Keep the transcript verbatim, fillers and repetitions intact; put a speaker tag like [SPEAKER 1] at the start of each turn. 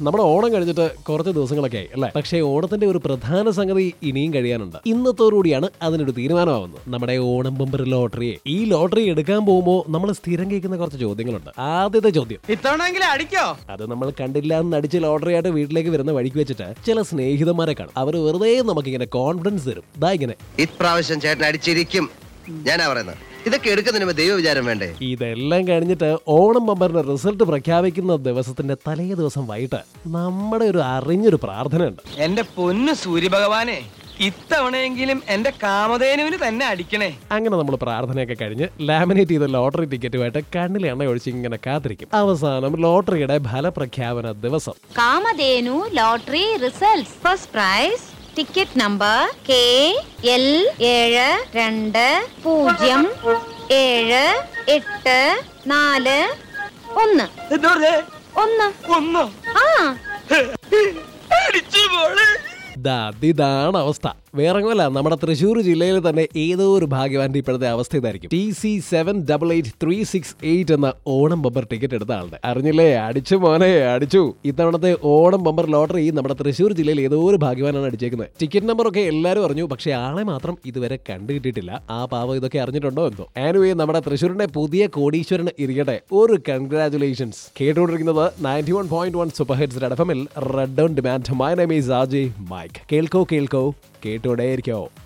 [SPEAKER 1] നമ്മുടെ ഓണം കഴിഞ്ഞിട്ട് കുറച്ച് ദിവസങ്ങളൊക്കെ ആയി അല്ലേ? പക്ഷേ ഓണത്തിന്റെ ഒരു പ്രധാന സംഗതി ഇനിയും കഴിയാനുണ്ട്. ഇന്നത്തോടുകൂടിയാണ് അതിനൊരു തീരുമാനമാവുന്നത്. നമ്മുടെ ഓണം ബമ്പർ ലോട്ടറിയെ ഈ ലോട്ടറി എടുക്കാൻ പോകുമ്പോൾ നമ്മൾ സ്ഥിരം കേൾക്കുന്ന കുറച്ച് ചോദ്യങ്ങളുണ്ട്. ആദ്യത്തെ ചോദ്യം,
[SPEAKER 2] ഇത്തവണെങ്കിലും അടിക്കോ?
[SPEAKER 1] അത് നമ്മൾ കണ്ടില്ല എന്ന് അടിച്ച് ലോട്ടറി ആയിട്ട് വീട്ടിലേക്ക് വരുന്ന വഴിക്ക് വെച്ചിട്ട് ചില സ്നേഹിതന്മാരെ കാണും. അവർ വെറുതെ നമുക്കിങ്ങനെ കോൺഫിഡൻസ് തരും. ദാ ഇങ്ങനെ,
[SPEAKER 3] ഇപ്രാവശ്യം ചേട്ടൻ അടിച്ചിരിക്കും ഞാനാ പറയുന്നത്. ഇതൊക്കെ എടുക്കുന്നതിന് ദൈവ വിചാരം വേണ്ടേ?
[SPEAKER 1] ഇതെല്ലാം കഴിഞ്ഞിട്ട് ഓണം ബമ്പറിന്റെ റിസൾട്ട് പ്രഖ്യാപിക്കുന്ന ദിവസത്തിന്റെ തലേ ദിവസം വൈകിട്ട് നമ്മുടെ ഒരു അറിഞ്ഞൊരു പ്രാർത്ഥന ഉണ്ട്.
[SPEAKER 2] എന്റെ പൊന്ന് സൂര്യഭഗവാനെ, ഇത്തവണയെങ്കിലും എന്റെ കാമധേനുവിന് തന്നെ അടിക്കണേ.
[SPEAKER 1] അങ്ങനെ നമ്മൾ പ്രാർത്ഥനയൊക്കെ കഴിഞ്ഞ് ലാമിനേറ്റ് ചെയ്ത ലോട്ടറി ടിക്കറ്റുമായിട്ട് കണ്ണിൽ എണ്ണ ഒഴിച്ച് ഇങ്ങനെ കാത്തിരിക്കും. അവസാനം ലോട്ടറിയുടെ ഫലപ്രഖ്യാപന ദിവസം.
[SPEAKER 4] Kamadhenu lottery results. First prize ticket number K L ഏഴ് രണ്ട് പൂജ്യം ഏഴ് എട്ട് നാല് ഒന്ന് ഒന്ന്
[SPEAKER 2] ഒന്നോ?
[SPEAKER 4] ആ
[SPEAKER 2] അടിച്ചു പോളെ.
[SPEAKER 1] ഇതാണ് അവസ്ഥ. വേറെങ്ങല്ല, നമ്മുടെ തൃശ്ശൂർ ജില്ലയിൽ തന്നെ ഏതോ ഒരു ഭാഗ്യവാന്റെ ഇപ്പോഴത്തെ അവസ്ഥ ഇതായിരിക്കും. T C seven double eight three six eight എന്ന ഓണം ബമ്പർ ടിക്കറ്റ് എടുത്ത ആളുടെ. അറിഞ്ഞില്ലേ? അടിച്ചു മോനെ, അടിച്ചു. ഇത്തവണത്തെ ഓണം ബമ്പർ ലോട്ടറി നമ്മുടെ തൃശ്ശൂർ ജില്ലയിൽ ഏതോ ഒരു ഭാഗ്യവാനാണ് അടിച്ചേക്കുന്നത്. ടിക്കറ്റ് നമ്പർ ഒക്കെ എല്ലാവരും അറിഞ്ഞു, പക്ഷെ ആളെ മാത്രം ഇതുവരെ കണ്ടുകിട്ടിട്ടില്ല. ആ പാവം ഇതൊക്കെ അറിഞ്ഞിട്ടുണ്ടോ എന്തോ. ആനുവേ, നമ്മുടെ തൃശ്ശൂരിന്റെ പുതിയ കോടീശ്വരന് ഇരിക്കട്ടെ ഒരു കൺഗ്രാറ്റുലേഷൻസ്. കേട്ടുകൊണ്ടിരിക്കുന്നത് ninety one point one super hits red F എമ്മിൽ red on demand. My name is Ajay Mike. കേൾക്കോ കേൾക്കോ കേട്ടോടേയിരിക്കോ.